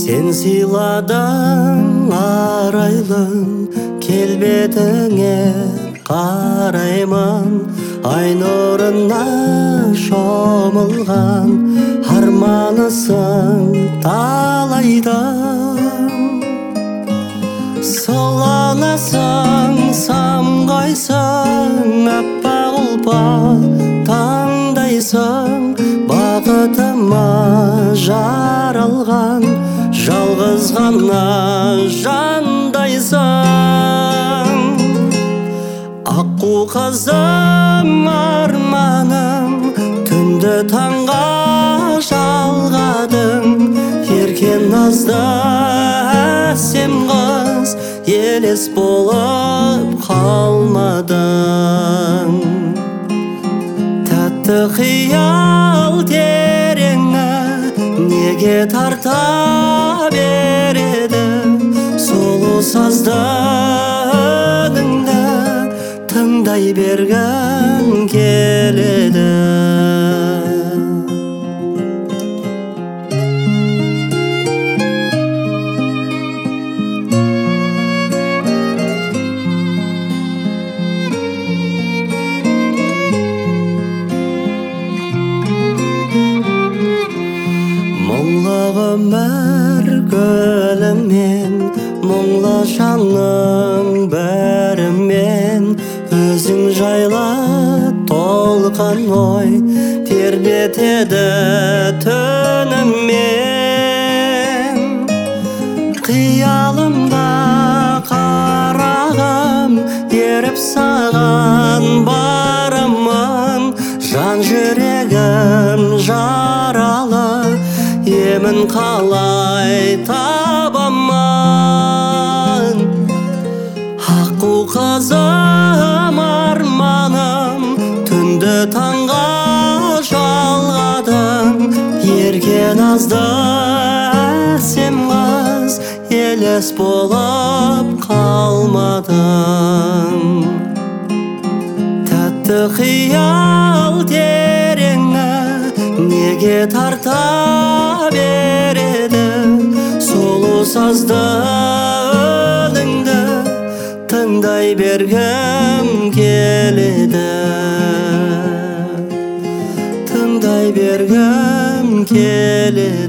Сен сыйладың арайлым, келбетіңе қараймын. Ай нұрына шомылған арманысың талайдан. Соланасың, самғайсың, аппақ ұлпа таңдайсың. Бақытыма жаралған жалғыз ғана жандайсың. Аққу қызым арманым, түнді таңға жалғадың. Еркен назды әсем қыз, елес болып қалмадың. Тәтті қиял тереңі неге тарта береді? Сұлу сазды үніңді тыңдай бергім келеді. Мұңлы өмір гүлімен, мұңлы жанның бәрімен, өзің жайлы толқын ой тербетеді түніммен. Қиялымда қарағым, еріп саған барымын. Жан жүрегім жаралы, емін қалай табамын? Аққу қызым арманым, түнді таңға жалғадың. Еркен азды әсем қыз, елес болып қалмадың. Тәтті қиял тереңі неге тарта береді? Сұлу сазды үніңді тыңдай бергім келеді. Тыңдай бергім келеді.